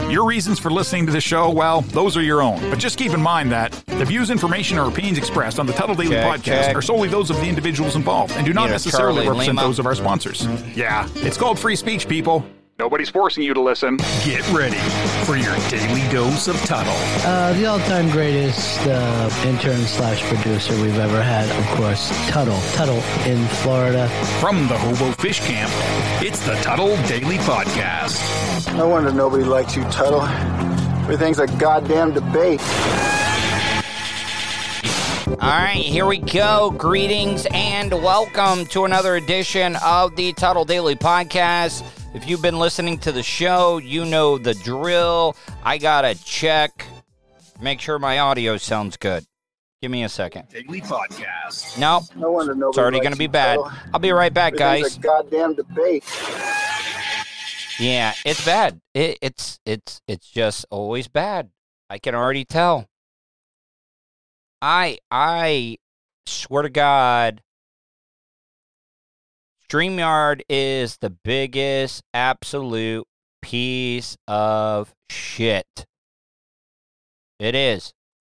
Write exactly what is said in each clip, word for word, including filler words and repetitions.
Your reasons for listening to the show, well, those are your own. But just keep in mind that the views, information, or opinions expressed on the Tuttle Daily check, Podcast check. are solely those of the individuals involved and do not Yeah, necessarily Charlie represent Lima. those of our sponsors. Yeah, it's called free speech, people. Nobody's forcing you to listen. Get ready for your daily dose of Tuttle. Uh, the all-time greatest uh, intern slash producer we've ever had, of course, Tuttle. Tuttle in Florida. From the Hobo Fish Camp, it's the Tuttle Daily Podcast. No wonder nobody likes you, Tuttle. Everything's a goddamn debate. All right, here we go. Greetings and welcome to another edition of the Tuttle Daily Podcast. If you've been listening to the show, you know the drill. I gotta check, make sure my audio sounds good. Give me a second. Daily Podcast. Nope. No wonder nobody It's already likes gonna be you, bad. Tuttle. I'll be right back, Everything's guys. a goddamn debate. Yeah, it's bad. It, it's it's it's just always bad. I can already tell. I I swear to God, StreamYard is the biggest absolute piece of shit. It is.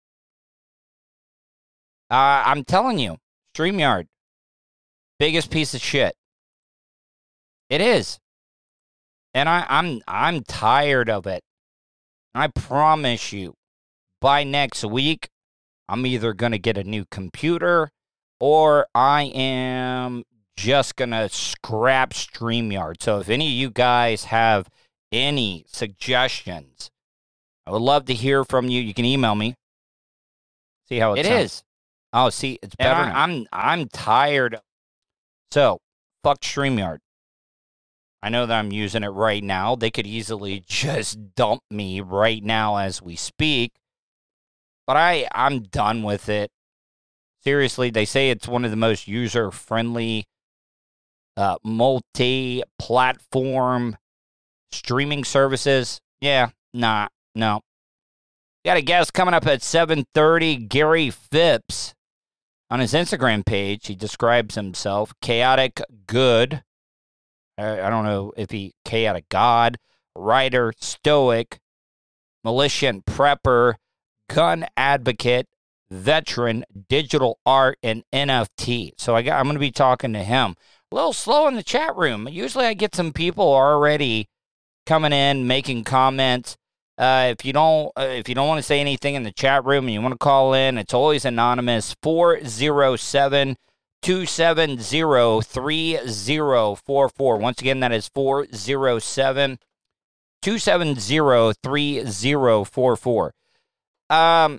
Uh, I'm telling you, StreamYard, biggest piece of shit. It is. And I, I'm I'm tired of it. I promise you, by next week, I'm either going to get a new computer or I am just going to scrap StreamYard. So if any of you guys have any suggestions, I would love to hear from you. You can email me. See how it, It sounds. is. Oh, see, it's better And I- now. I'm, I'm tired. So, fuck StreamYard. I know that I'm using it right now. They could easily just dump me right now as we speak. But I, I'm done with it. Seriously, they say it's one of the most user-friendly, uh, multi-platform streaming services. Yeah, nah, no. Got a guest coming up at seven thirty, Gary Phipps. On his Instagram page, he describes himself, chaotic good. I, I don't know if he, chaotic god, writer, stoic, militant prepper, gun advocate, veteran, digital art, and N F T. So I got, I'm going to be talking to him. A little slow in the chat room. Usually I get some people already coming in, making comments. Uh, if you don't, uh, if you don't want to say anything in the chat room and you want to call in, it's always anonymous. four oh seven, two seven zero, three zero four four. Once again, that is four oh seven, two seven zero, three zero four four. Um,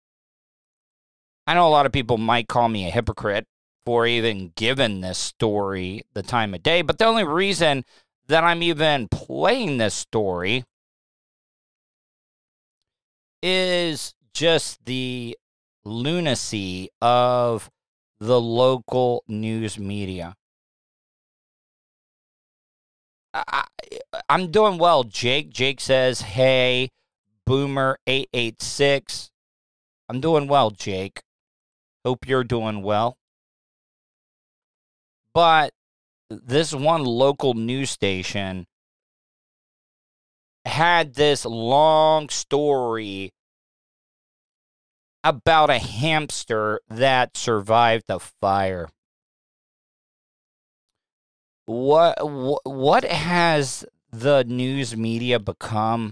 I know a lot of people might call me a hypocrite for even giving this story the time of day, but the only reason that I'm even playing this story is just the lunacy of the local news media. I, I, I'm doing well, Jake. Jake says, hey, Boomer eight eight six. I'm doing well, Jake. Hope you're doing well. But this one local news station had this long story about a hamster that survived the fire. What what has the news media become?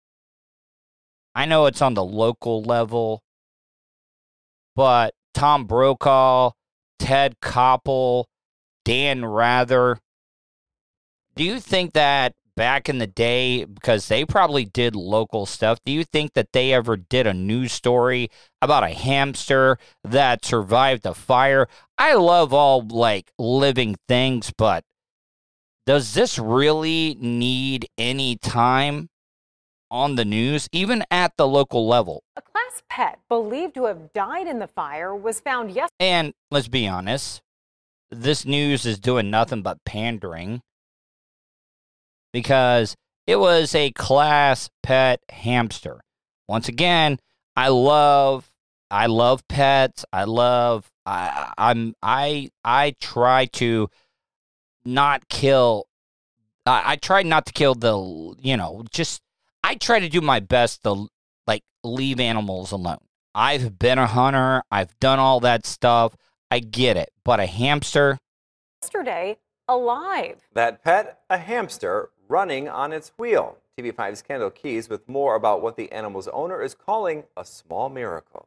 I know it's on the local level, but Tom Brokaw, Ted Koppel, Dan Rather, do you think that back in the day, because they probably did local stuff, do you think that they ever did a news story about a hamster that survived a fire? I love all, like, living things, but does this really need any time on the news, even at the local level? A class pet believed to have died in the fire was found yesterday. And let's be honest, this news is doing nothing but pandering, because it was a class pet hamster. Once again, I love, I love pets. I love, I, I'm, I, I try to not kill. I, I try not to kill the, you know, just. I try to do my best to, like, leave animals alone. I've been a hunter. I've done all that stuff. I get it. But a hamster? Yesterday, alive. That pet, a hamster, running on its wheel. T V five's Kendall Keys with more about what the animal's owner is calling a small miracle.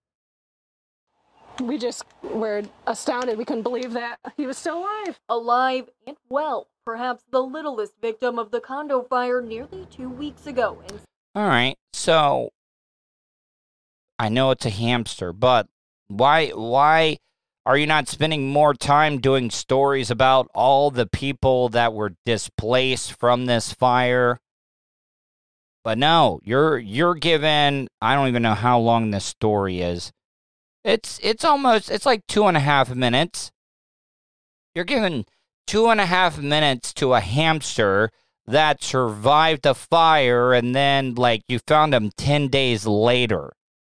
We just were astounded. We couldn't believe that he was still alive. Alive and well. Perhaps the littlest victim of the condo fire nearly two weeks ago. And All right. So I know it's a hamster, but why why are you not spending more time doing stories about all the people that were displaced from this fire? But no, you're you're given, I don't even know how long this story is. It's it's almost it's like two and a half minutes. You're given two and a half minutes to a hamster that survived a fire, and then like you found him ten days later.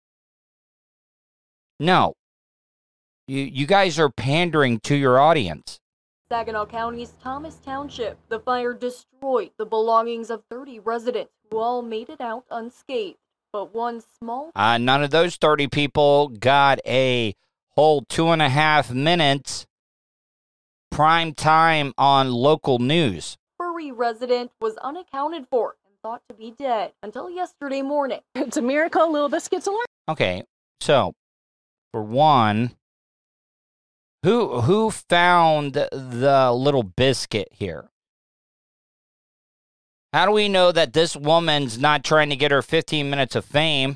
No. You you guys are pandering to your audience. Saginaw County's Thomas Township, the fire destroyed the belongings of thirty residents who all made it out unscathed. But one small... Uh, none of those thirty people got a whole two and a half minutes prime time on local news. Furry resident was unaccounted for and thought to be dead until yesterday morning. It's a miracle. Little Biscuit's alive. Okay, so for one, who who found the Little Biscuit here? How do we know that this woman's not trying to get her fifteen minutes of fame?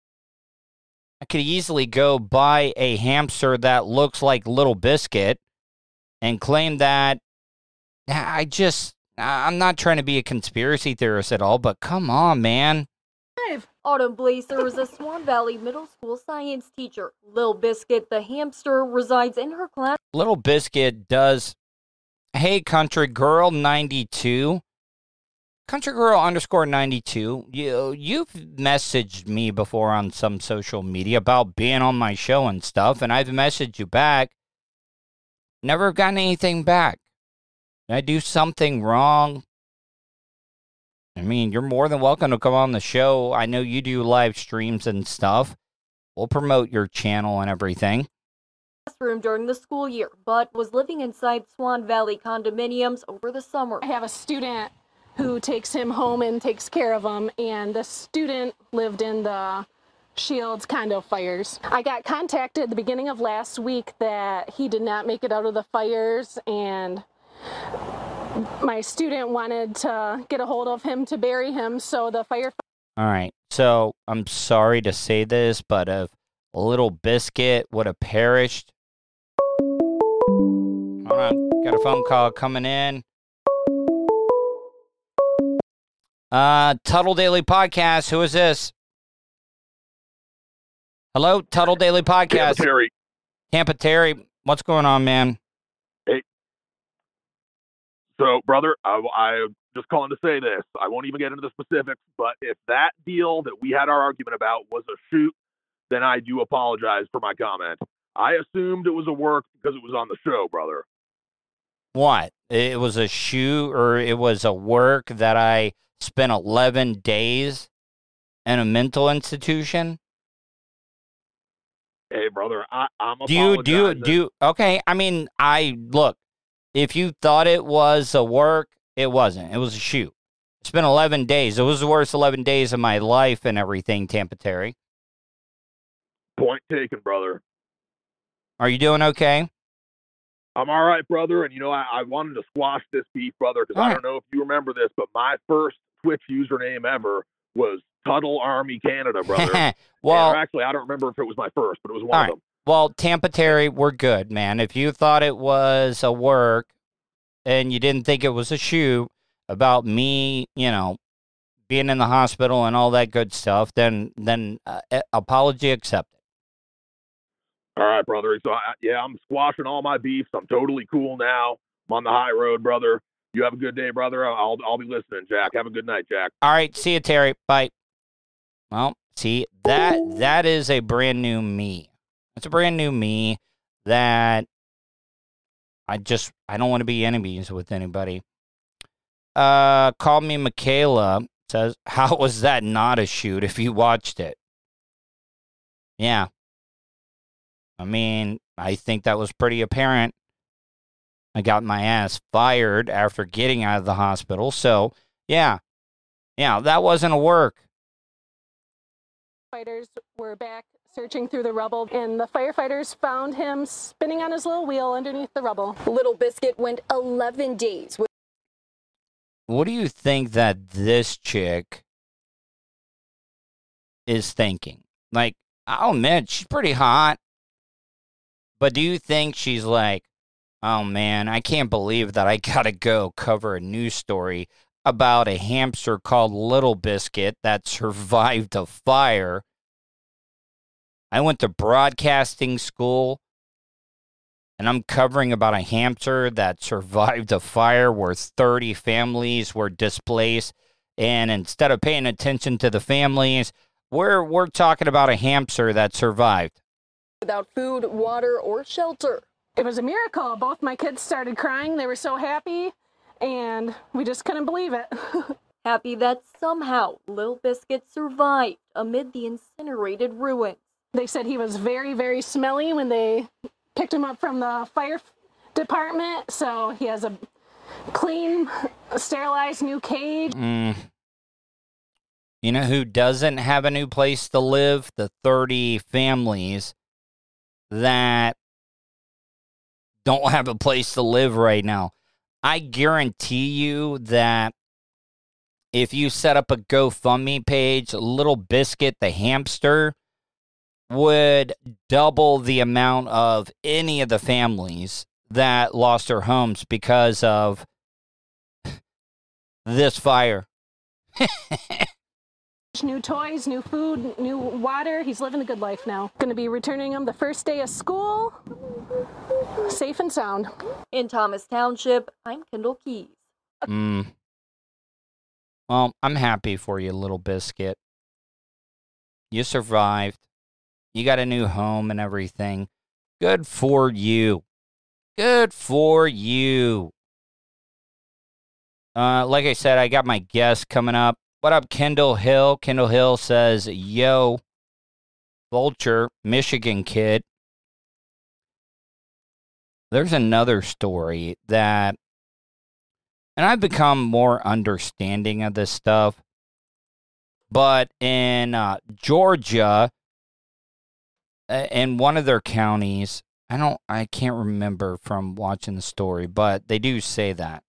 I could easily go buy a hamster that looks like Little Biscuit and claim that I just, I'm not trying to be a conspiracy theorist at all, but come on, man. Autumn Blazer is a Swan Valley Middle School science teacher. Lil Biscuit, the hamster, resides in her class. Little Biscuit does, hey, Country Girl ninety-two. Country Girl underscore ninety-two. You, you've messaged me before on some social media about being on my show and stuff, and I've messaged you back. Never gotten anything back. Did I do something wrong? I mean, you're more than welcome to come on the show. I know you do live streams and stuff. We'll promote your channel and everything. Classroom during the school year, but was living inside Swan Valley condominiums over the summer. I have a student who takes him home and takes care of him, and the student lived in the Shields condo fires. I got contacted at the beginning of last week that he did not make it out of the fires, and my student wanted to get a hold of him to bury him, so the fire... All right, so I'm sorry to say this, but if a Little Biscuit would have perished... Hold on, got a phone call coming in. Uh, Tuttle Daily Podcast, who is this? Hello, Tuttle Daily Podcast. Tampa Terry. Tampa Terry, what's going on, man? Hey. So, brother, I, I'm just calling to say this. I won't even get into the specifics, but if that deal that we had our argument about was a shoot, then I do apologize for my comment. I assumed it was a work because it was on the show, brother. What? It was a shoot or it was a work that I spent eleven days in a mental institution? Hey, brother, I, I'm do you, do you, do you, okay, I mean, I, look, if you thought it was a work, it wasn't. It was a shoot. It's been eleven days. It was the worst eleven days of my life and everything, Tampa Terry. Point taken, brother. Are you doing okay? I'm all right, brother, and, you know, I, I wanted to squash this beef, brother, because I right. don't know if you remember this, but my first Twitch username ever was Tuttle Army Canada, brother. well, and actually, I don't remember if it was my first, but it was one of right. them. Well, Tampa Terry, we're good, man. If you thought it was a work and you didn't think it was a shoot about me, you know, being in the hospital and all that good stuff, then then uh, apology accepted. All right, brother. So, I, yeah, I'm squashing all my beefs. I'm totally cool now. I'm on the high road, brother. You have a good day, brother. I'll I'll be listening, Jack. Have a good night, Jack. All right. See you, Terry. Bye. Well, see, that that is a brand new me. It's a brand new me that I just, I don't want to be enemies with anybody. Uh, call me Michaela. says, how was that not a shoot if you watched it? Yeah. I mean, I think that was pretty apparent. I got my ass fired after getting out of the hospital. So, yeah. Yeah, that wasn't a work. Fighters were back searching through the rubble, and the firefighters found him spinning on his little wheel underneath the rubble. Little Biscuit went eleven days with. What do you think that this chick is thinking? Like, I'll admit, she's pretty hot. But do you think she's like, oh man, I can't believe that I gotta go cover a news story about a hamster called Little Biscuit that survived a fire. I went to broadcasting school, and I'm covering about a hamster that survived a fire where thirty families were displaced. And instead of paying attention to the families, we're, we're talking about a hamster that survived. Without food, water, or shelter. It was a miracle. Both my kids started crying. They were so happy, and we just couldn't believe it. Happy that somehow Little Biscuit survived amid the incinerated ruins. They said he was very, very smelly when they picked him up from the fire department, so he has a clean, sterilized new cage. Mm. You know who doesn't have a new place to live? The thirty families that don't have a place to live right now. I guarantee you that if you set up a GoFundMe page, Little Biscuit the hamster would double the amount of any of the families that lost their homes because of this fire. New toys, new food, new water. He's living the good life now. Going to be returning him the first day of school, safe and sound. In Thomas Township, I'm Kendall Keys. Mm. Well, I'm happy for you, Little Biscuit. You survived. You got a new home and everything. Good for you. Good for you. Uh, like I said, I got my guest coming up. What up, Kendall Hill? Kendall Hill says, yo, Vulture, Michigan kid. There's another story that, and I've become more understanding of this stuff, but in uh, Georgia, in one of their counties, I don't, I can't remember from watching the story, but they do say that.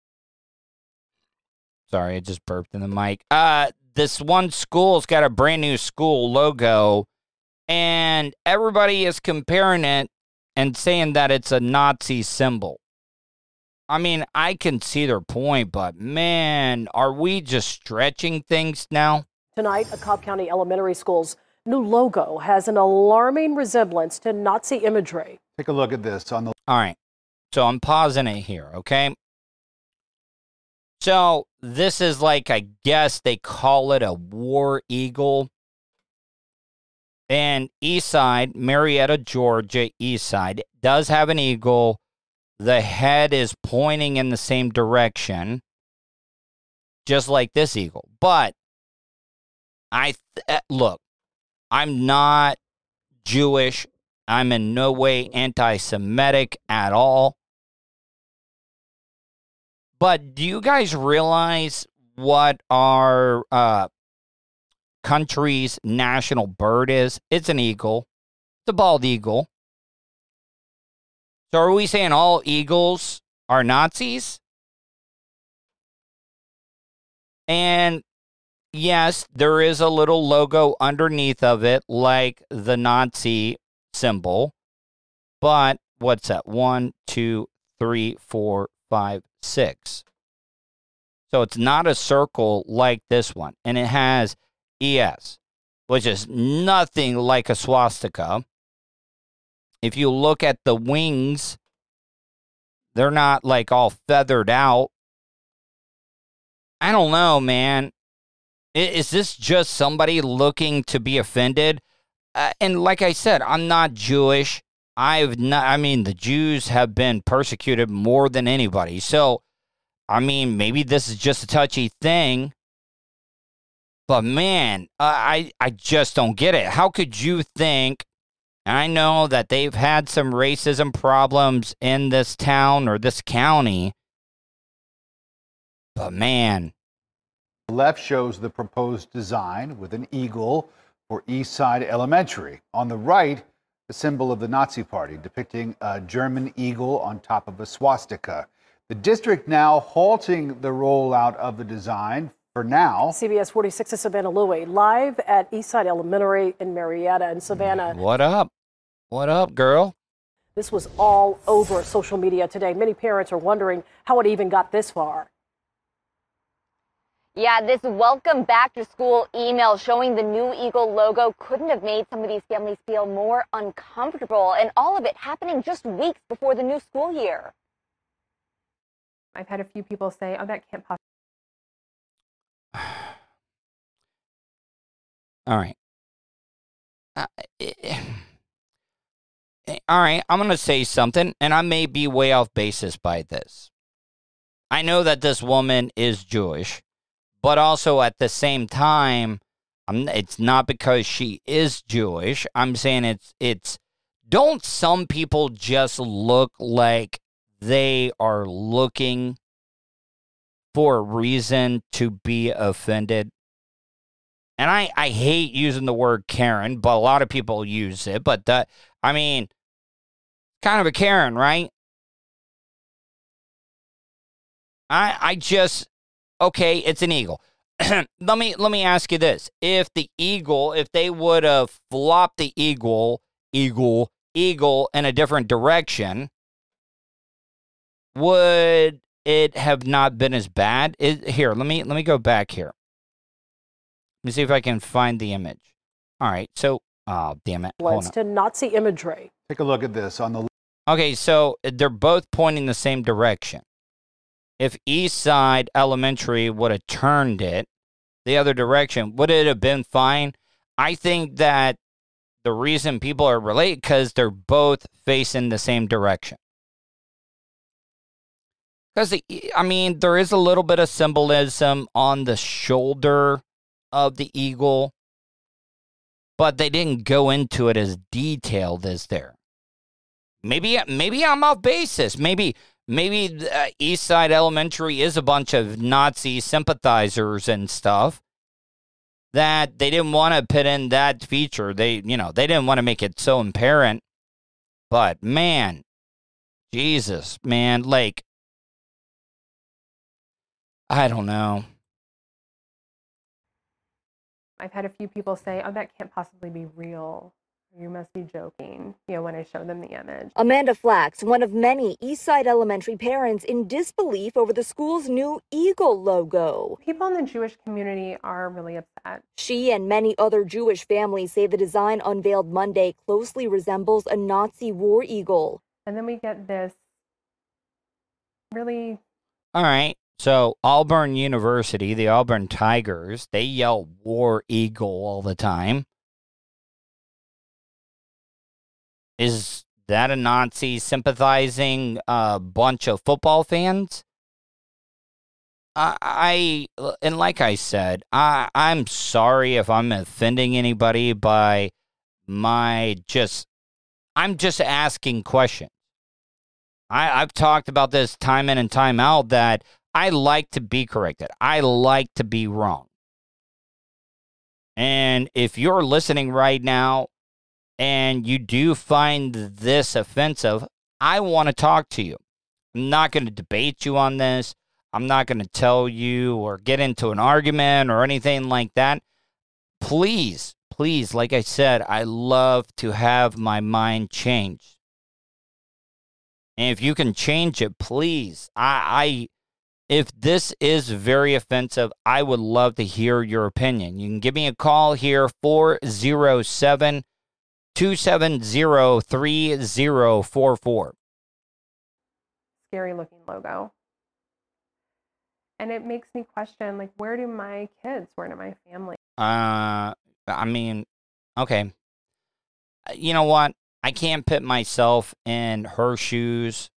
Sorry, I just burped in the mic. Uh, this one school's got a brand new school logo, and everybody is comparing it and saying that it's a Nazi symbol. I mean, I can see their point, but man, are we just stretching things now? Tonight, a Cobb County Elementary School's new logo has an alarming resemblance to Nazi imagery. Take a look at this on the. All right, so I'm pausing it here, okay? So this is like, I guess they call it a war eagle. And Eastside, Marietta, Georgia, Eastside does have an eagle. The head is pointing in the same direction, just like this eagle. But I th- look, I'm not Jewish. I'm in no way anti-Semitic at all. But do you guys realize what our uh, country's national bird is? It's an eagle. It's a bald eagle. So are we saying all eagles are Nazis? And yes, there is a little logo underneath of it, like the Nazi symbol. But what's that? One, two, three, four, five, six. So it's not a circle like this one. And it has E S, which is nothing like a swastika. If you look at the wings, they're not like all feathered out. I don't know, man. Is this just somebody looking to be offended? Uh, and like I said, I'm not Jewish. I've not, I mean, the Jews have been persecuted more than anybody. So, I mean, maybe this is just a touchy thing. But man, uh, I, I just don't get it. How could you think, and I know that they've had some racism problems in this town or this county, but man. The left shows the proposed design with an eagle for East Side Elementary. On the right, the symbol of the Nazi Party, depicting a German eagle on top of a swastika. The district now halting the rollout of the design for now. C B S forty-six's Savannah Louie live at Eastside Elementary in Marietta. And Savannah. What up? What up, girl? This was all over social media today. Many parents are wondering how it even got this far. Yeah, this welcome back to school email showing the new Eagle logo couldn't have made some of these families feel more uncomfortable, and all of it happening just weeks before the new school year. I've had a few people say, oh, that can't possibly. All right. Uh, all right, I'm going to say something, and I may be way off basis by this. I know that this woman is Jewish, but also at the same time, I'm, it's not because she is Jewish. I'm saying it's, it's, don't some people just look like they are looking for a reason to be offended? And I, I hate using the word Karen, but a lot of people use it. But, the, I mean, kind of a Karen, right? I I just, okay, it's an eagle. let me let me ask you this. If the eagle, if they would have flopped the eagle, eagle, eagle in a different direction, would it have not been as bad? It, here, let me let me go back here. Let me see if I can find the image. All right, so, oh, damn it. Hold on. To Nazi imagery. Take a look at this on the. Okay, so they're both pointing the same direction. If East Side Elementary would have turned it the other direction, would it have been fine? I think that the reason people are related because they're both facing the same direction. Because, I mean, there is a little bit of symbolism on the shoulder of the eagle, but they didn't go into it as detailed as there. Maybe, maybe I'm off basis. Maybe, maybe uh, East Side Elementary is a bunch of Nazi sympathizers and stuff that they didn't want to put in that feature. They, you know, they didn't want to make it so apparent. But man, Jesus, man, like, I don't know. I've had a few people say, oh, that can't possibly be real. You must be joking, you know, when I show them the image. Amanda Flax, one of many Eastside Elementary parents in disbelief over the school's new Eagle logo. People in the Jewish community are really upset. She and many other Jewish families say the design unveiled Monday closely resembles a Nazi war eagle. And then we get this really... All right. So Auburn University, the Auburn Tigers, they yell War Eagle all the time. Is that a Nazi sympathizing uh, bunch of football fans? I, I and like I said, I, I'm sorry if I'm offending anybody by my just, I'm just asking questions. I, I've talked about this time in and time out that I like to be corrected. I like to be wrong. And if you're listening right now and you do find this offensive, I want to talk to you. I'm not going to debate you on this. I'm not going to tell you or get into an argument or anything like that. Please, please, like I said, I love to have my mind changed. And if you can change it, please. I, I, if this is very offensive, I would love to hear your opinion. You can give me a call here, four oh seven, two seven zero, three zero four four. Scary looking logo. And it makes me question, like, where do my kids, where do my family? Uh, I mean, okay. You know what? I can't put myself in her shoes.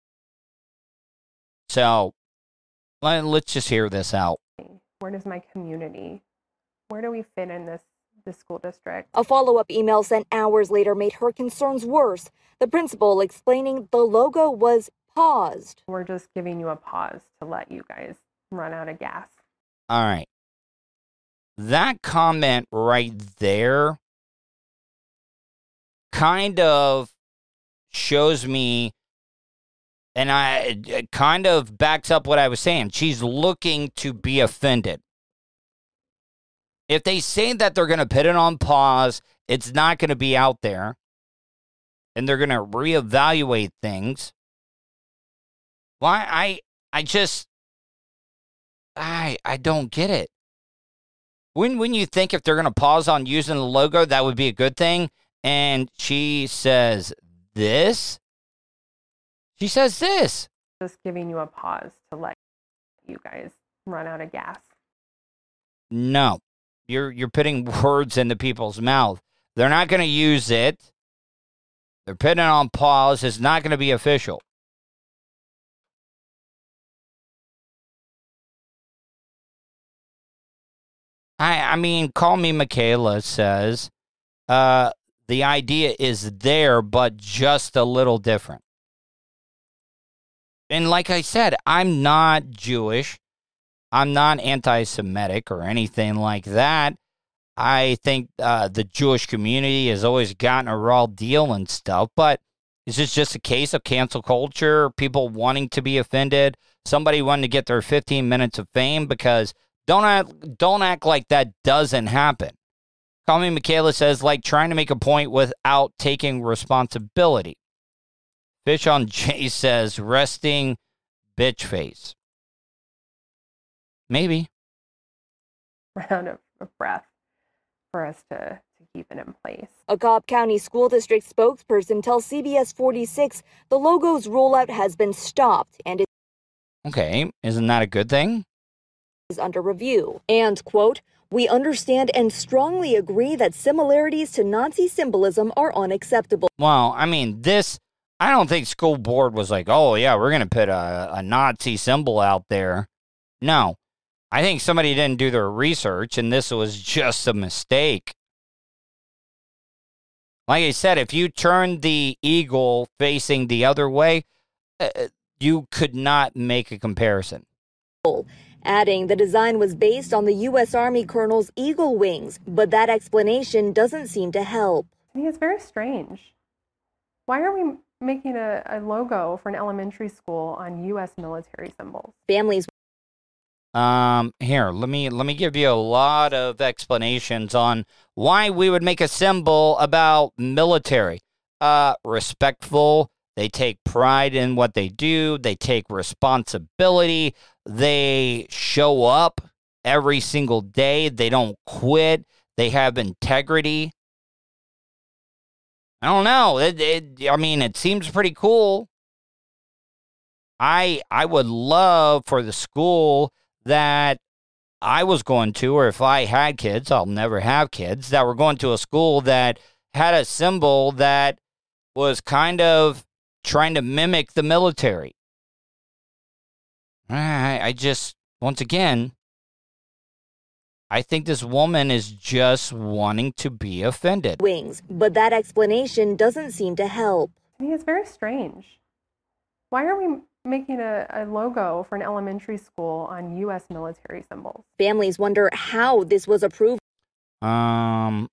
So let, let's just hear this out. Where does my community where do we fit in this, this school district? A follow-up email sent hours later made her concerns worse. The principal explaining the logo was paused. We're just giving you a pause to let you guys run out of gas. All right. That comment right there kind of shows me, and I it kind of backs up what I was saying. She's looking to be offended. If they say that they're going to put it on pause, it's not going to be out there, and they're going to reevaluate things. Why? I I just I I don't get it. When when you think if they're going to pause on using the logo, that would be a good thing. And she says this. She says this. Just giving you a pause to let you guys run out of gas. No, you're you're putting words into people's mouth. They're not going to use it. They're putting it on pause. It's not going to be official. I I mean, Call Me Michaela says, uh, the idea is there, but just a little different. And like I said, I'm not Jewish. I'm not anti-Semitic or anything like that. I think uh, the Jewish community has always gotten a raw deal and stuff, but is this just a case of cancel culture, people wanting to be offended, somebody wanting to get their fifteen minutes of fame? Because don't act, don't act like that doesn't happen. Call Me Michaela says, like trying to make a point without taking responsibility. Fish on Jay says, resting bitch face. Maybe. Round of, of breath for us to, to keep it in place. A Cobb County School District spokesperson tells C B S forty-six the logo's rollout has been stopped and Okay, isn't that a good thing? is under review. And, quote, we understand and strongly agree that similarities to Nazi symbolism are unacceptable. Well, I mean, this, I don't think school board was like, oh, yeah, we're going to put a, a Nazi symbol out there. No, I think somebody didn't do their research, and this was just a mistake. Like I said, if you turn the eagle facing the other way, uh, you could not make a comparison. Adding the design was based on the U S Army colonel's eagle wings, but that explanation doesn't seem to help. I think it's very strange. Why are we making a, a logo for an elementary school on U S military symbols? Families. Um, here, let me let me give you a lot of explanations on why we would make a symbol about military. Uh, respectful. They take pride in what they do. They take responsibility. They show up every single day. They don't quit. They have integrity. I don't know. It, it, I mean, it seems pretty cool. I I would love for the school that I was going to, or if I had kids, I'll never have kids, that were going to a school that had a symbol that was kind of trying to mimic the military. I, I just, once again, I think this woman is just wanting to be offended. Wings, but that explanation doesn't seem to help. I mean, it's very strange. Why are we making a, a logo for an elementary school on U S military symbols? Families wonder how this was approved. Um,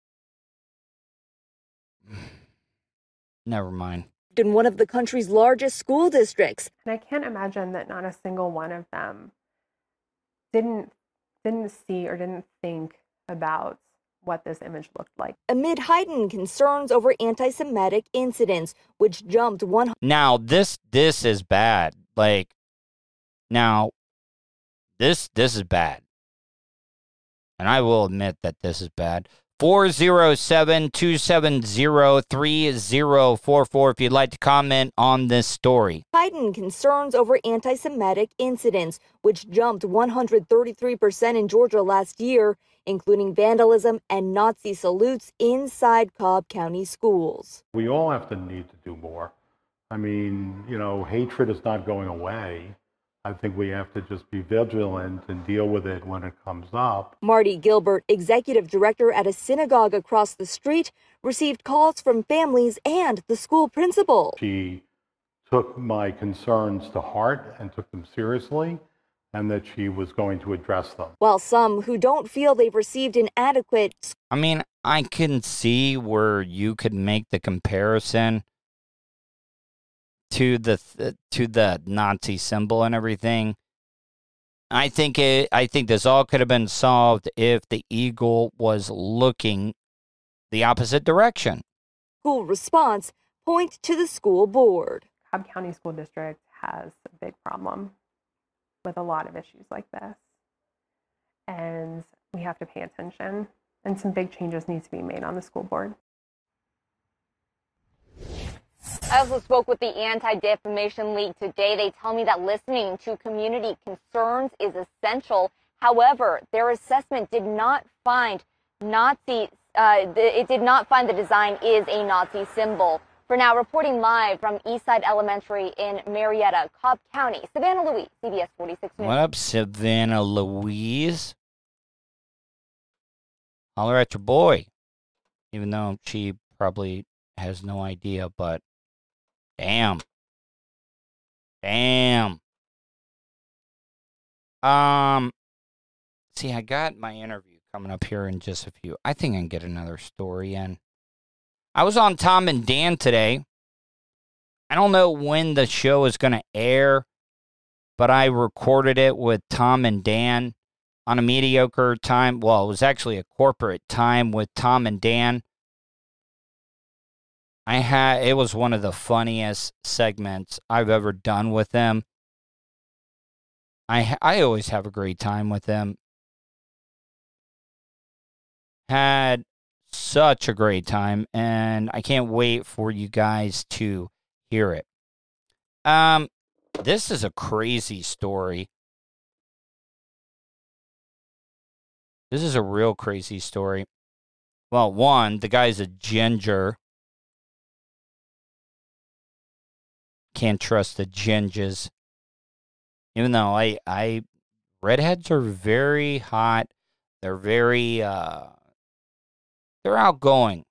never mind. In one of the country's largest school districts. And I can't imagine that not a single one of them didn't didn't see or didn't think about what this image looked like. Amid heightened concerns over anti-Semitic incidents, which jumped one. Now, this this is bad. Like, now, this this is bad. And I will admit that this is bad. four oh seven, two seven zero, three zero four four if you'd like to comment on this story. Heightened concerns over anti-Semitic incidents, which jumped one hundred thirty-three percent in Georgia last year, including vandalism and Nazi salutes inside Cobb County schools. We all have to need to do more. I mean, you know, hatred is not going away. I think we have to just be vigilant and deal with it when it comes up. Marty Gilbert, executive director at a synagogue across the street, received calls from families and the school principal. She took my concerns to heart and took them seriously, and that she was going to address them. While some who don't feel they've received an adequate... I mean, I can see where you could make the comparison to the th- to the Nazi symbol and everything. I think it. I think this all could have been solved if the eagle was looking the opposite direction. School response point to the school board. Cobb County School District has a big problem with a lot of issues like this, and we have to pay attention, and some big changes need to be made on the school board. I also spoke with the Anti-Defamation League today. They tell me that listening to community concerns is essential. However, their assessment did not find Nazi, uh, it did not find the design is a Nazi symbol. For now, reporting live from Eastside Elementary in Marietta, Cobb County, Savannah Louise, C B S forty-six News. What up, Savannah Louise? Holler at your boy. Even though she probably has no idea, but damn. Damn. Um, see, I got my interview coming up here in just a few. I think I can get another story in. I was on Tom and Dan today. I don't know when the show is going to air, but I recorded it with Tom and Dan on a mediocre time. Well, it was actually a corporate time with Tom and Dan. I had it was one of the funniest segments I've ever done with them. I I always have a great time with them. Had such a great time, and I can't wait for you guys to hear it. Um, this is a crazy story. This is a real crazy story. Well, one, the guy's a ginger. Can't trust the gingers. Even though I, I, redheads are very hot. They're very, uh, they're outgoing.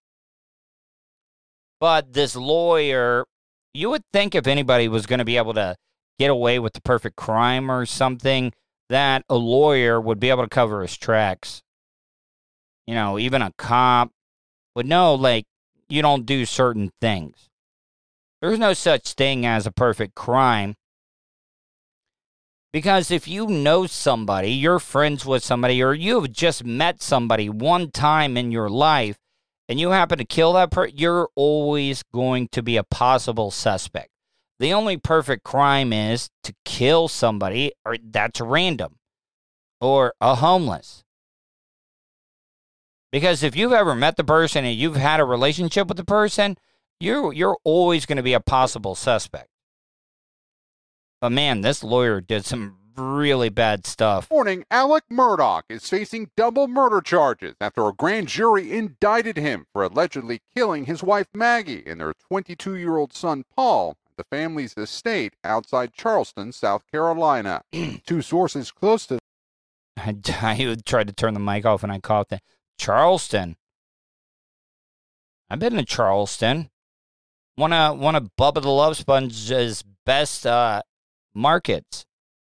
But this lawyer, you would think if anybody was going to be able to get away with the perfect crime or something, that a lawyer would be able to cover his tracks. You know, even a cop would know, like, you don't do certain things. There's no such thing as a perfect crime. Because if you know somebody, you're friends with somebody, or you've just met somebody one time in your life, and you happen to kill that person, you're always going to be a possible suspect. The only perfect crime is to kill somebody, or that's random, or a homeless. Because if you've ever met the person and you've had a relationship with the person, you're, you're always going to be a possible suspect. But man, this lawyer did some really bad stuff. Morning, Alec Murdaugh is facing double murder charges after a grand jury indicted him for allegedly killing his wife Maggie and their twenty-two-year-old son Paul at the family's estate outside Charleston, South Carolina. Two sources close to I, I tried to turn the mic off and I coughed. In. Charleston. I've been to Charleston. One of one of Bubba the Love Sponge's best uh, markets.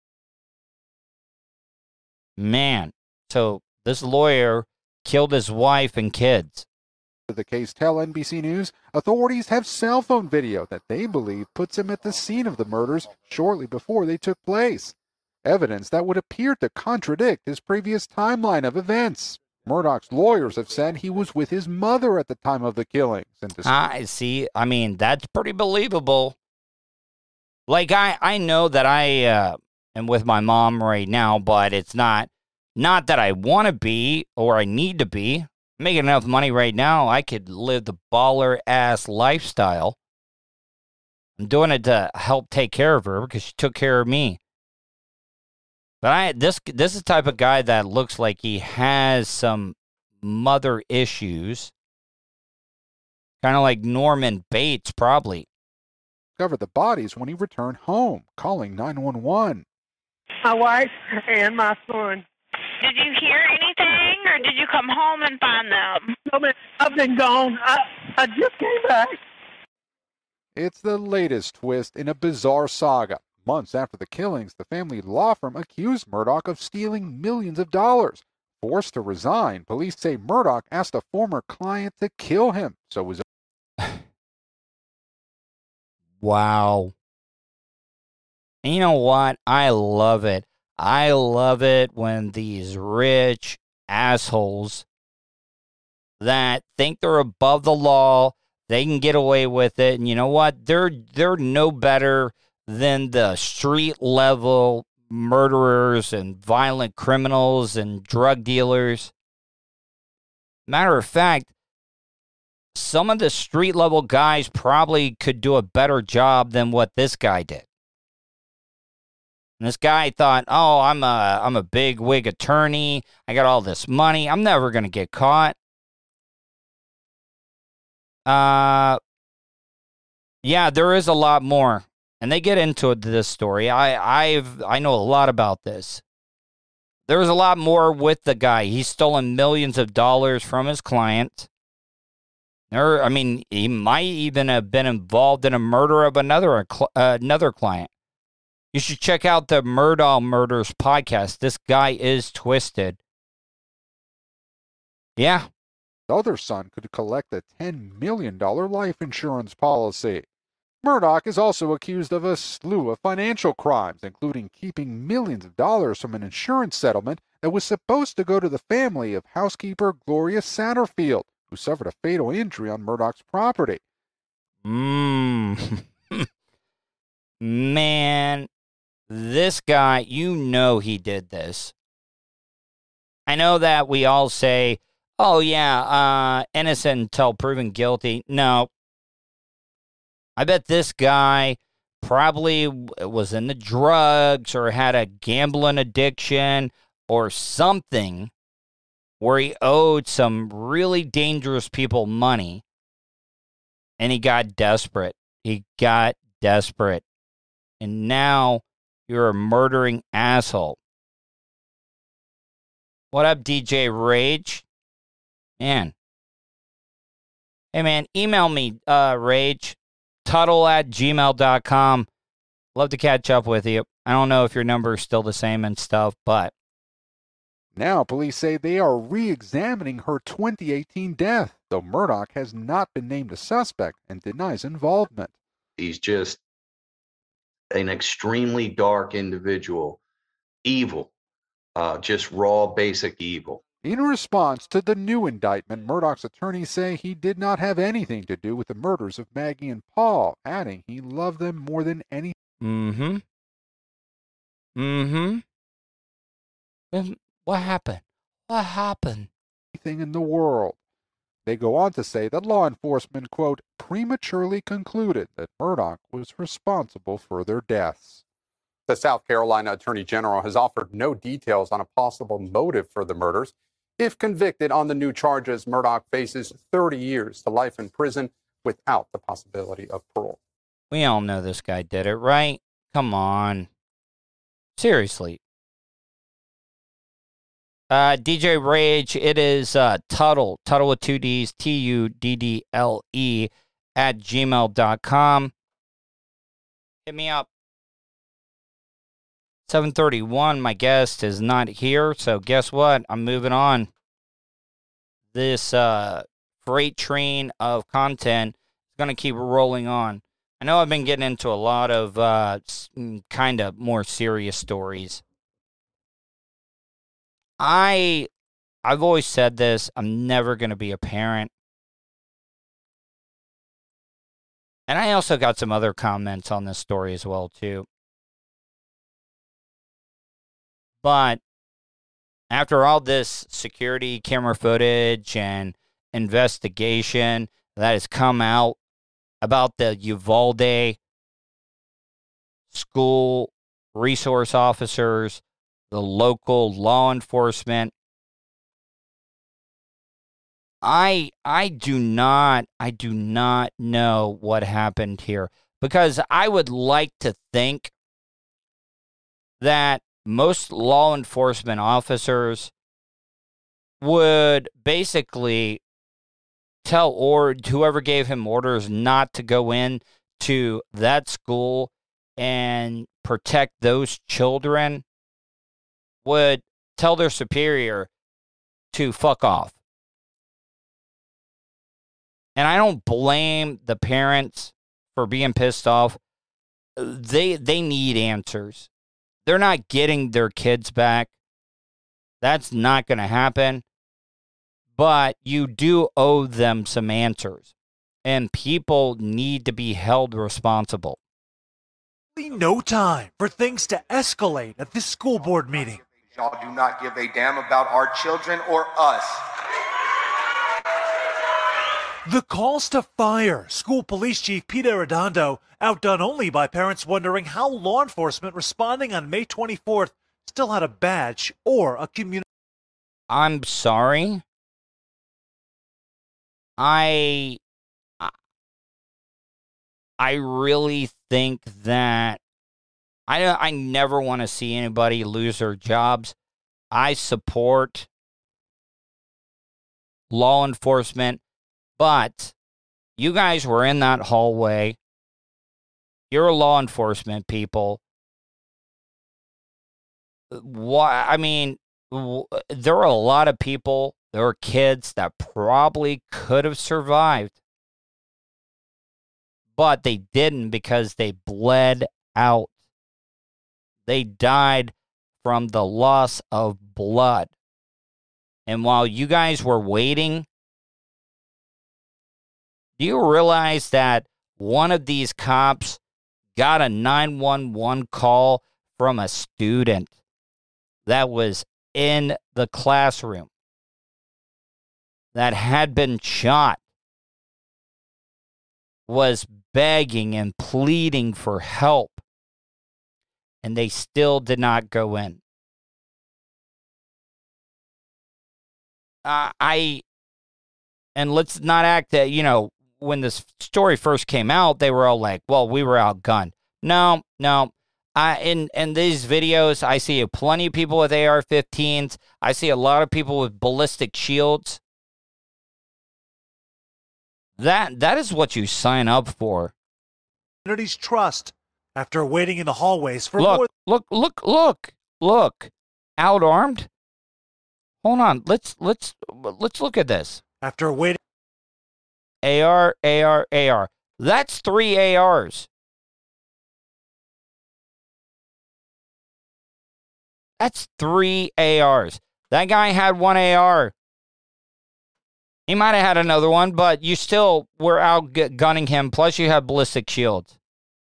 Man, so this lawyer killed his wife and kids. The case tell N B C News authorities have cell phone video that they believe puts him at the scene of the murders shortly before they took place. Evidence that would appear to contradict his previous timeline of events. Murdaugh's lawyers have said he was with his mother at the time of the killings. And I see. I mean, that's pretty believable. Like, I, I know that I uh, am with my mom right now, but it's not, not that I want to be or I need to be. I'm making enough money right now, I could live the baller-ass lifestyle. I'm doing it to help take care of her because she took care of me. But I this this is the type of guy that looks like he has some mother issues. Kind of like Norman Bates, probably. Discovered the bodies when he returned home, calling nine one one. my wife and my son. Did you hear anything, or did you come home and find them? No, man, I've been gone. I, I just came back. It's the latest twist in a bizarre saga. Months after the killings, the family law firm accused Murdaugh of stealing millions of dollars. Forced to resign, police say Murdaugh asked a former client to kill him, so it was... Wow. And you know what? I love it. I love it when these rich assholes that think they're above the law, they can get away with it. And you know what? They're they're no better than the street level murderers and violent criminals and drug dealers. Matter of fact, some of the street level guys probably could do a better job than what this guy did. And this guy thought, oh, I'm a, I'm a big wig attorney. I got all this money. I'm never going to get caught. Uh, yeah, there is a lot more. And they get into this story. I, I've, I know a lot about this. There's a lot more with the guy. He's stolen millions of dollars from his client. There, I mean, he might even have been involved in a murder of another, uh, another client. You should check out the Murdaugh Murders podcast. This guy is twisted. Yeah. The other son could collect a ten million dollars life insurance policy. Murdaugh is also accused of a slew of financial crimes, including keeping millions of dollars from an insurance settlement that was supposed to go to the family of housekeeper Gloria Satterfield, who suffered a fatal injury on Murdaugh's property. Mmm. Man. This guy, you know he did this. I know that we all say, oh, yeah, uh, innocent until proven guilty. No. I bet this guy probably was into drugs or had a gambling addiction or something where he owed some really dangerous people money, and he got desperate. He got desperate. And now you're a murdering asshole. What up, D J Rage? Man. Hey, man, email me, uh, Rage. Tuttle at gmail dot com. Love to catch up with you. I don't know if your number is still the same and stuff, but... Now police say they are re-examining her twenty eighteen death, though Murdaugh has not been named a suspect and denies involvement. He's just an extremely dark individual, evil, uh, just raw, basic evil. In response to the new indictment, Murdaugh's attorneys say he did not have anything to do with the murders of Maggie and Paul, adding he loved them more than any. Mm-hmm. Mm-hmm. And what happened? What happened? Anything in the world. They go on to say that law enforcement, quote, prematurely concluded that Murdaugh was responsible for their deaths. The South Carolina Attorney General has offered no details on a possible motive for the murders. If convicted on the new charges, Murdaugh faces thirty years to life in prison without the possibility of parole. We all know this guy did it, right? Come on. Seriously. Uh, D J Rage, it is uh, Tuttle, Tuttle with two D's, T U D D L E, at gmail dot com. Hit me up. seven thirty-one, my guest is not here, so guess what? I'm moving on. This uh, freight train of content is going to keep rolling on. I know I've been getting into a lot of uh, kind of more serious stories. I, I've always said this, I'm never going to be a parent. And I also got some other comments on this story as well, too. But after all this security camera footage and investigation that has come out about the Uvalde school resource officers, the local law enforcement, I I do not I do not know what happened here, because I would like to think that most law enforcement officers would basically tell or whoever gave him orders not to go in to that school and protect those children would tell their superior to fuck off. And I don't blame the parents for being pissed off. They they need answers. They're not getting their kids back. That's not going to happen. But you do owe them some answers. And people need to be held responsible. No time for things to escalate at this school board meeting. Y'all do not give a damn about our children or us. The calls to fire School Police Chief Pete Arredondo, outdone only by parents wondering how law enforcement responding on May twenty-fourth still had a badge or a community. I'm sorry. I, I really think that I, I never want to see anybody lose their jobs. I support law enforcement, but you guys were in that hallway. You're law enforcement people. Why? I mean, there are a lot of people, there are kids that probably could have survived, but they didn't because they bled out. They died from the loss of blood. And while you guys were waiting, do you realize that one of these cops got a nine one one call from a student that was in the classroom that had been shot, was begging and pleading for help, and they still did not go in. Uh, I, and let's not act that, you know, when this story first came out, they were all like, well, we were outgunned. No, no. I, in, in these videos, I see plenty of people with A R fifteens. I see a lot of people with ballistic shields. That that is what you sign up for. Community's trust after waiting in the hallways for look, more. Look, look, look, look. Out-armed? Hold on. Let's let's let's look at this. After waiting. A R, A R, A R. That's three A Rs. That's three A Rs. That guy had one A R. He might have had another one, but you still were outgunning him. Plus, you had ballistic shields.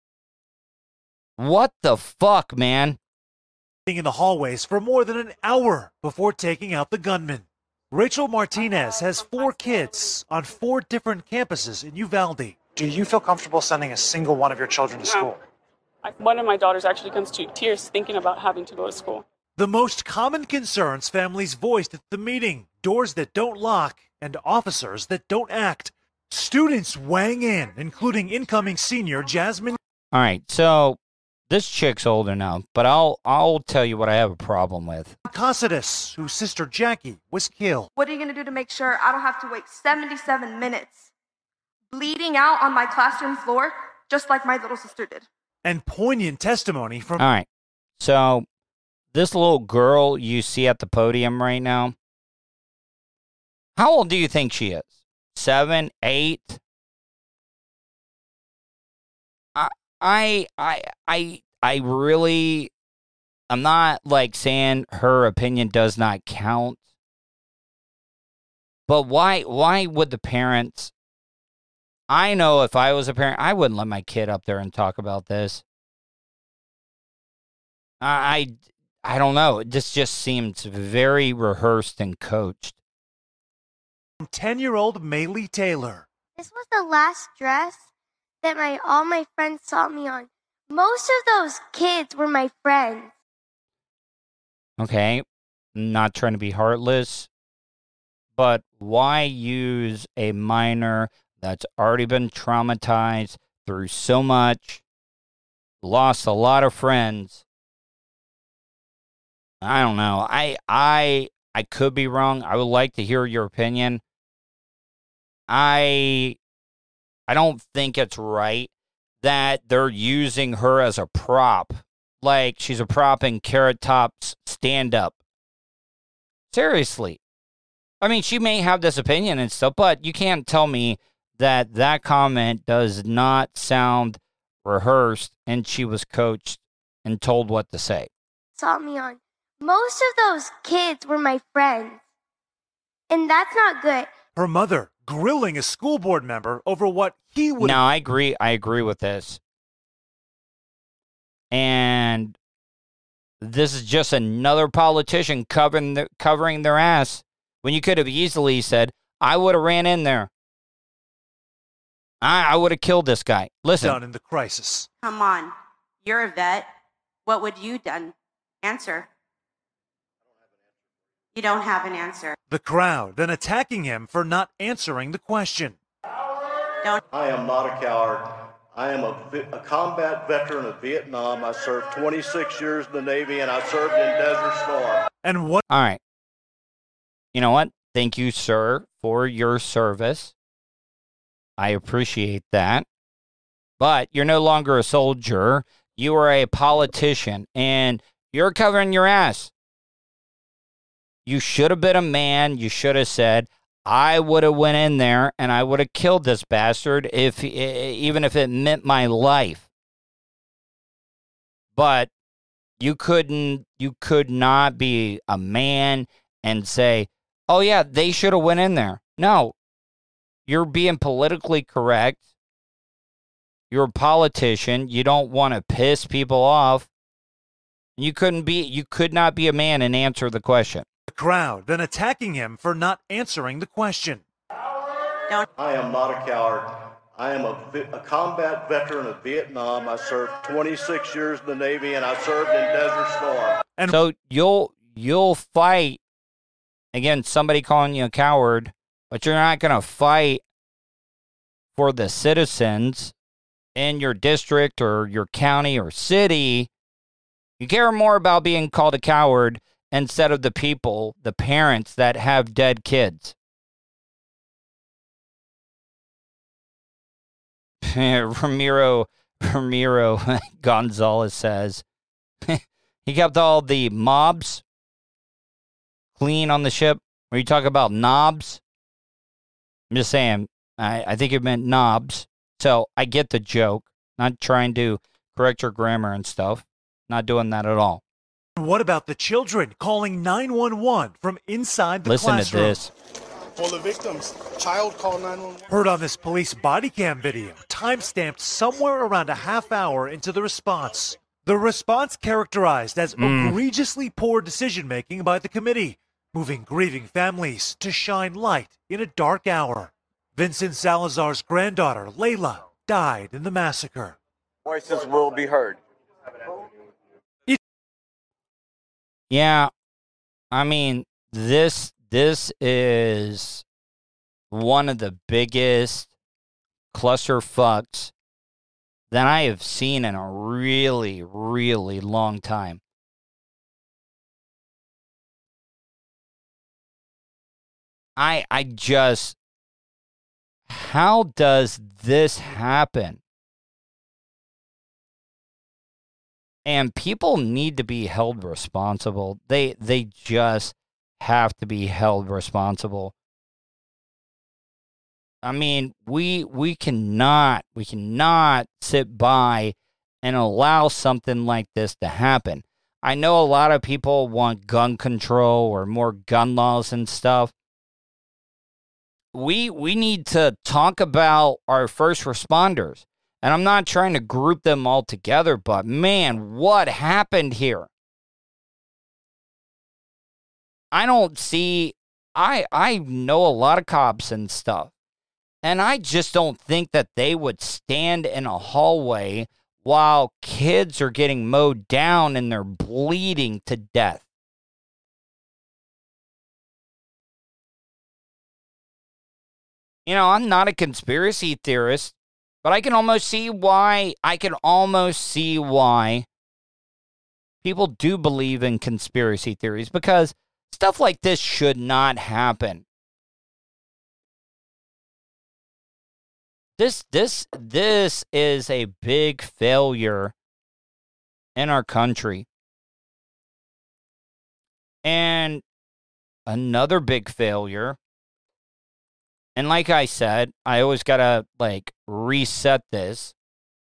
What the fuck, man? In the hallways for more than an hour before taking out the gunman. Rachel Martinez has four kids on four different campuses in Uvalde. Do you feel comfortable sending a single one of your children to school? I, one of my daughters actually comes to tears thinking about having to go to school. The most common concerns families voiced at the meeting: doors that don't lock and officers that don't act. Students weighing in, including incoming senior Jasmine. All right, so this chick's older now, but I'll I'll tell you what I have a problem with. Cassidy, whose sister Jackie was killed. What are you going to do to make sure I don't have to wait seventy-seven minutes bleeding out on my classroom floor, just like my little sister did? And poignant testimony from... All right, so this little girl you see at the podium right now, how old do you think she is? Seven, eight? I, I, I, I, I really, I'm not like saying her opinion does not count, but why, why would the parents? I know if I was a parent, I wouldn't let my kid up there and talk about this. I, I, I don't know. This just seems very rehearsed and coached. ten-year-old Maylee Taylor. This was the last dress that my all my friends saw me on. Most of those kids were my friends. Okay, not trying to be heartless, but why use a minor that's already been traumatized through so much, lost a lot of friends, I don't know. I I I could be wrong. I would like to hear your opinion. I I don't think it's right that they're using her as a prop. Like she's a prop in Carrot Top's stand-up. Seriously. I mean, she may have this opinion and stuff, but you can't tell me that that comment does not sound rehearsed and she was coached and told what to say. Saw me on. Most of those kids were my friends. And that's not good. Her mother grilling a school board member over what he would. No, I agree. I agree with this. And this is just another politician covering the, covering their ass when you could have easily said, I would have ran in there. I, I would have killed this guy. Listen. Done in the crisis. Come on. You're a vet. What would you done? Answer. You don't have an answer. The crowd then attacking him for not answering the question. Don't. I am not a coward. I am a, a combat veteran of Vietnam. I served twenty-six years in the Navy, and I served in Desert Storm. And what? All right. You know what? Thank you, sir, for your service. I appreciate that. But you're no longer a soldier. You are a politician, and you're covering your ass. You should have been a man. You should have said, I would have went in there and I would have killed this bastard if even if it meant my life. But you couldn't, you could not be a man and say, oh yeah, they should have went in there. No, you're being politically correct. You're a politician. You don't want to piss people off. You couldn't be, you could not be a man and answer the question. The crowd then attacking him for not answering the question. Don't. I am not a coward. I am a, a combat veteran of Vietnam. I served twenty-six years in the Navy, and I served in Desert Storm. And so you'll you'll fight against somebody calling you a coward, but you're not going to fight for the citizens in your district or your county or city. You care more about being called a coward instead of the people, the parents that have dead kids. Ramiro Ramiro Gonzalez says he kept all the mobs clean on the ship. Were you talking about knobs? I'm just saying, I, I think it meant knobs. So I get the joke. Not trying to correct your grammar and stuff. Not doing that at all. What about the children calling nine one one from inside the Listen classroom? to this. For the victims, child call nine one one. Heard on this police body cam video, timestamped somewhere around a half hour into the response. The response characterized as Mm. egregiously poor decision-making by the committee, moving grieving families to shine light in a dark hour. Vincent Salazar's granddaughter, Layla, died in the massacre. Voices will be heard. Yeah, I mean, this this is one of the biggest clusterfucks that I have seen in a really, really long time. I I just, how does this happen? And people need to be held responsible. They they just have to be held responsible. I mean, we we cannot we cannot sit by and allow something like this to happen. I know a lot of people want gun control or more gun laws and stuff. We we need to talk about our first responders. And I'm not trying to group them all together, but man, what happened here? I don't see, I I know a lot of cops and stuff, and I just don't think that they would stand in a hallway while kids are getting mowed down and they're bleeding to death. You know, I'm not a conspiracy theorist, but I can almost see why, I can almost see why people do believe in conspiracy theories because stuff like this should not happen. This this this is a big failure in our country. And another big failure, and like I said, I always got to like reset this.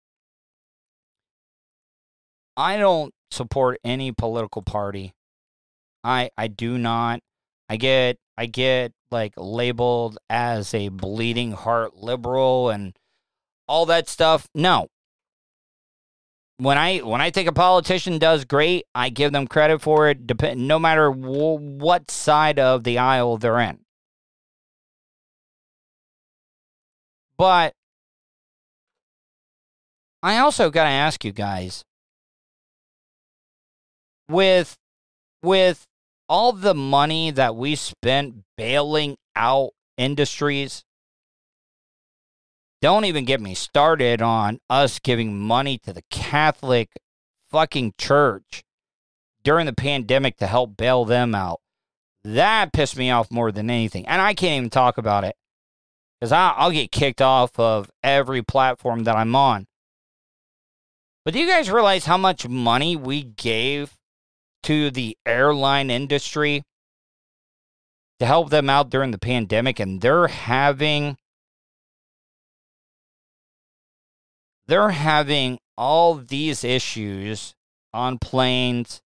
I don't support any political party. I I do not. I get I get like labeled as a bleeding heart liberal and all that stuff. No. When I when I think a politician does great, I give them credit for it, depend, no matter w- what side of the aisle they're in. But I also got to ask you guys, with with all the money that we spent bailing out industries, don't even get me started on us giving money to the Catholic fucking church during the pandemic to help bail them out. That pissed me off more than anything. And I can't even talk about it because I'll get kicked off of every platform that I'm on. But do you guys realize how much money we gave to the airline industry to help them out during the pandemic? And they're having... They're having all these issues on planes,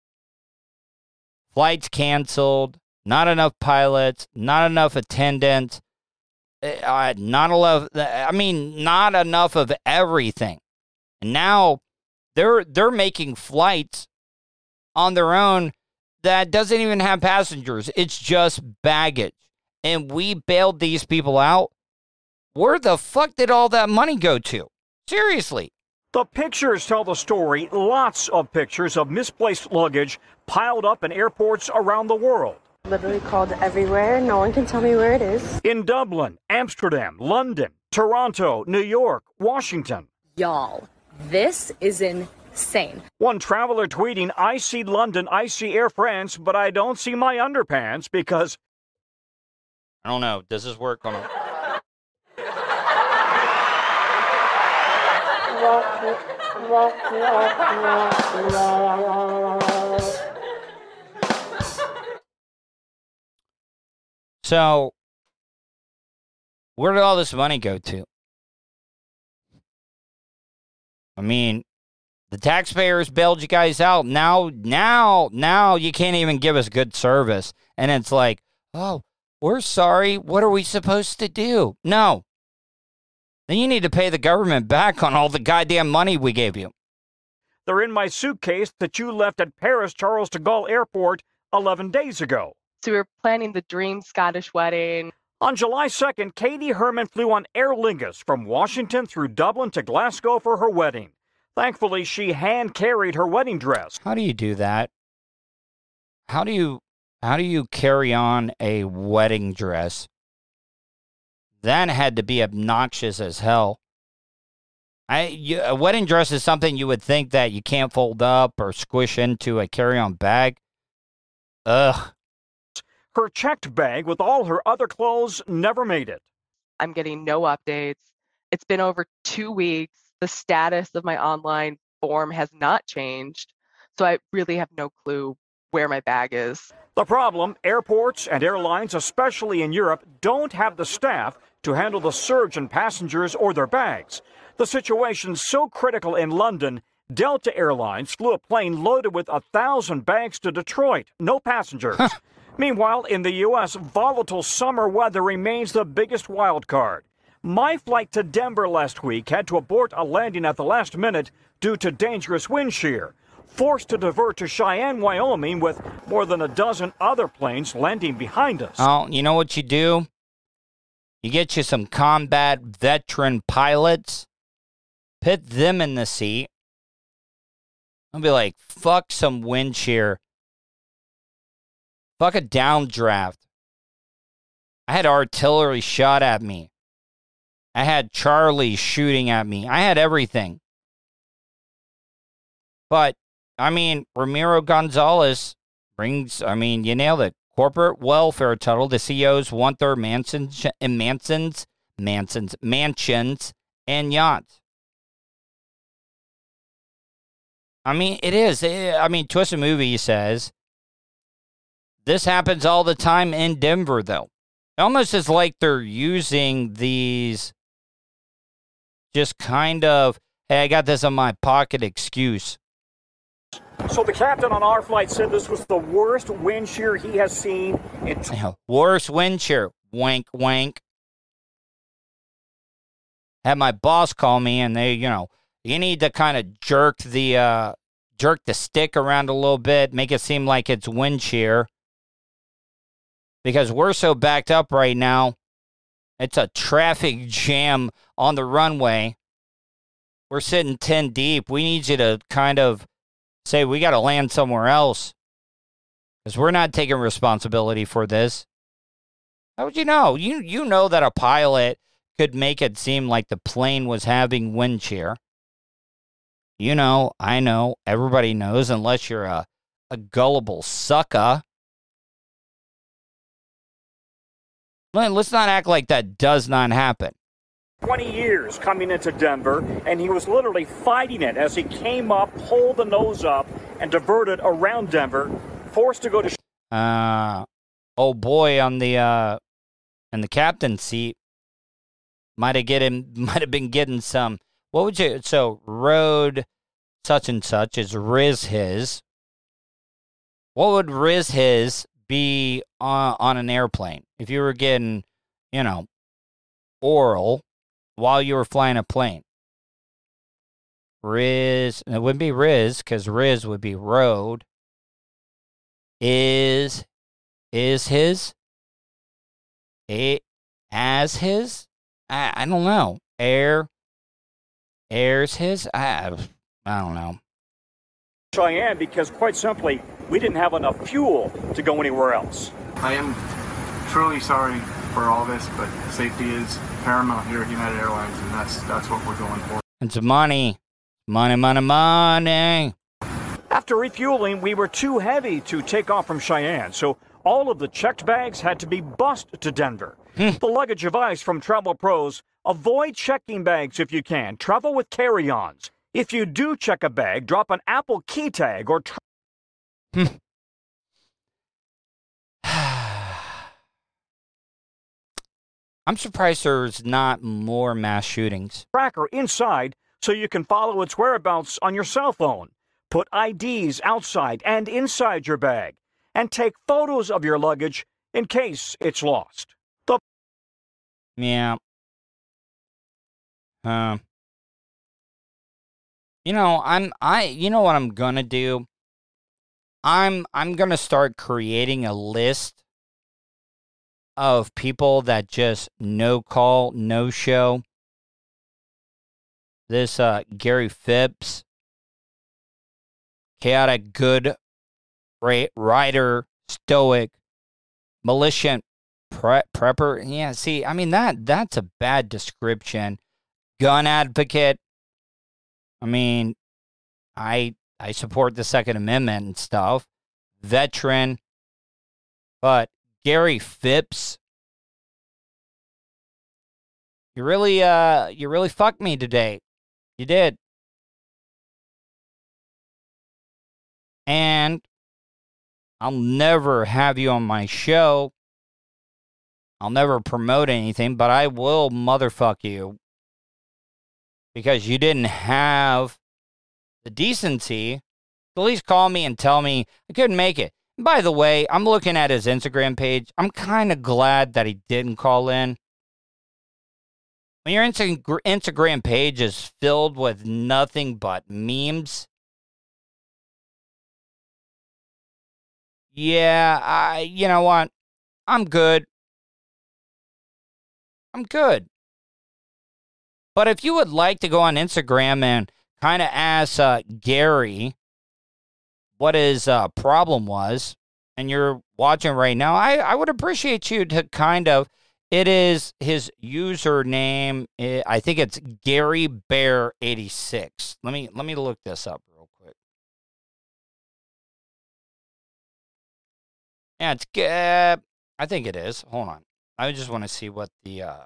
flights canceled, not enough pilots, not enough attendants, uh, not enough, I mean, not enough of everything. And now they're they're making flights on their own that doesn't even have passengers. It's just baggage. And we bailed these people out. Where the fuck did all that money go to? Seriously. The pictures tell the story. Lots of pictures of misplaced luggage piled up in airports around the world. Literally called everywhere. No one can tell me where it is. In Dublin, Amsterdam, London, Toronto, New York, Washington. Y'all, this is insane. One traveler tweeting, I see London, I see Air France, but I don't see my underpants because... I don't know. Does this work on a... So, where did all this money go to? I mean, the taxpayers bailed you guys out. Now, now, now you can't even give us good service. And it's like, oh, we're sorry. What are we supposed to do? No. Then you need to pay the government back on all the goddamn money we gave you. They're in my suitcase that you left at Paris Charles de Gaulle Airport eleven days ago. So we were planning the dream Scottish wedding. On July second, Katie Herman flew on Aer Lingus from Washington through Dublin to Glasgow for her wedding. Thankfully, she hand-carried her wedding dress. How do you do that? How do you, how do you carry on a wedding dress? That had to be obnoxious as hell. I, you, a wedding dress is something you would think that you can't fold up or squish into a carry-on bag. Ugh. Her checked bag with all her other clothes never made it. I'm getting no updates. It's been over two weeks. The status of my online form has not changed. So I really have no clue where my bag is. The problem, airports and airlines, especially in Europe, don't have the staff to handle the surge in passengers or their bags. The situation's so critical in London, Delta Airlines flew a plane loaded with a thousand bags to Detroit. No passengers. Huh. Meanwhile, in the U S, volatile summer weather remains the biggest wild card. My flight to Denver last week had to abort a landing at the last minute due to dangerous wind shear. Forced to divert to Cheyenne, Wyoming, with more than a dozen other planes landing behind us. Oh, you know what you do? You get you some combat veteran pilots, put them in the seat. I'll be like, fuck some wind shear. Fuck a downdraft. I had artillery shot at me. I had Charlie shooting at me. I had everything. But I mean, Ramiro Gonzalez brings, I mean, you nailed it. Corporate welfare total. The C E Os want their Mansons, Mansons, Mansons, mansions, and yachts. I mean, it is. I mean, Twisted Movie says, this happens all the time in Denver, though. Almost as like they're using these just kind of, hey, I got this in my pocket excuse. So the captain on our flight said this was the worst wind shear he has seen in... Yeah, worst wind shear. Wank, wank. Had my boss call me and they, you know, you need to kind of jerk the, uh, jerk the stick around a little bit, make it seem like it's wind shear. Because we're so backed up right now, it's a traffic jam on the runway. We're sitting ten deep. We need you to kind of say we got to land somewhere else because we're not taking responsibility for this. How would you know? You you know that a pilot could make it seem like the plane was having wind shear. You know, I know, everybody knows, unless you're a, a gullible sucker. Let's not act like that does not happen. twenty years coming into Denver, and he was literally fighting it as he came up, pulled the nose up, and diverted around Denver, forced to go to... Uh, oh boy, on the, uh, in the captain's seat, might have get him, might have been getting some, what would you, so, road such and such is Riz his. What would Riz his be on, on an airplane? If you were getting, you know, oral while you were flying a plane. Riz, it wouldn't be Riz, because Riz would be road. Is, is his? A, as his? I, I don't know. Air, air's his? I, I don't know. Cheyenne, because quite simply, we didn't have enough fuel to go anywhere else. I am truly sorry for all this, but safety is paramount here at United Airlines, and that's that's what we're going for. It's money. Money, money, money. After refueling, we were too heavy to take off from Cheyenne, so all of the checked bags had to be bussed to Denver. The luggage advice from Travel Pros: avoid checking bags if you can. Travel with carry-ons. If you do check a bag, drop an Apple key tag or... Tra- I'm surprised there's not more mass shootings. Tracker inside so you can follow its whereabouts on your cell phone. Put I Ds outside and inside your bag. And take photos of your luggage in case it's lost. The- yeah. Um... Uh. You know, I'm I you know what I'm gonna do? I'm I'm gonna start creating a list of people that just no call, no show. This uh Gary Phipps, chaotic good ra- writer, stoic, militant pre- prepper. Yeah, see, I mean that that's a bad description. Gun advocate. I mean, I I support the Second Amendment and stuff. Veteran. But Gary Phipps, you really uh you really fucked me today. You did. And I'll never have you on my show. I'll never promote anything, but I will motherfuck you. Because you didn't have the decency to at least call me and tell me I couldn't make it. And by the way, I'm looking at his Instagram page. I'm kind of glad that he didn't call in. When your Insta- Instagram page is filled with nothing but memes, yeah, I, you know what? I'm good. I'm good. But if you would like to go on Instagram and kind of ask uh, Gary what his uh, problem was, and you're watching right now, I, I would appreciate you to kind of, it is his username. I think it's Gary Bear eighty-six. Let me let me look this up real quick. Yeah, it's uh, I think it is. Hold on. I just want to see what the uh,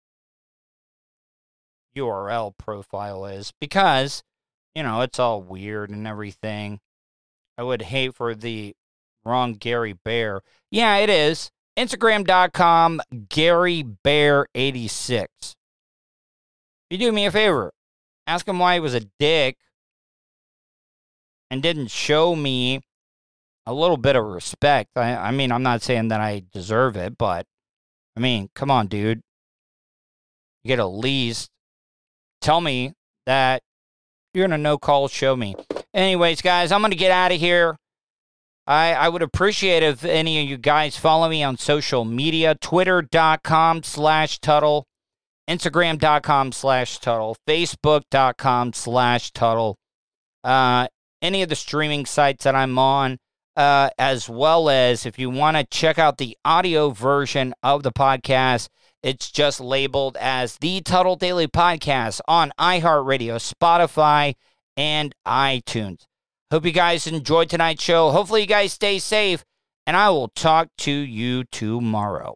U R L profile is because, you know, it's all weird and everything. I would hate for the wrong Gary Bear. Yeah, it is. Instagram dot com, Gary Bear eighty-six. You do me a favor. Ask him why he was a dick and didn't show me a little bit of respect. I, I mean, I'm not saying that I deserve it, but, I mean, come on, dude. You get at least tell me that you're going to no-call show me. Anyways, guys, I'm going to get out of here. I, I would appreciate if any of you guys follow me on social media, twitter dot com slash Tuttle, Instagram dot com slash Tuttle, Facebook dot com slash Tuttle, uh, any of the streaming sites that I'm on, uh, as well as if you want to check out the audio version of the podcast, it's just labeled as the Tuttle Daily Podcast on iHeartRadio, Spotify, and iTunes. Hope you guys enjoyed tonight's show. Hopefully you guys stay safe, and I will talk to you tomorrow.